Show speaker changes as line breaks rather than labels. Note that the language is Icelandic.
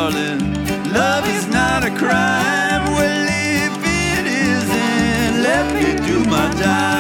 darling. Love is not a crime. Well, if it isn't, let me do my time.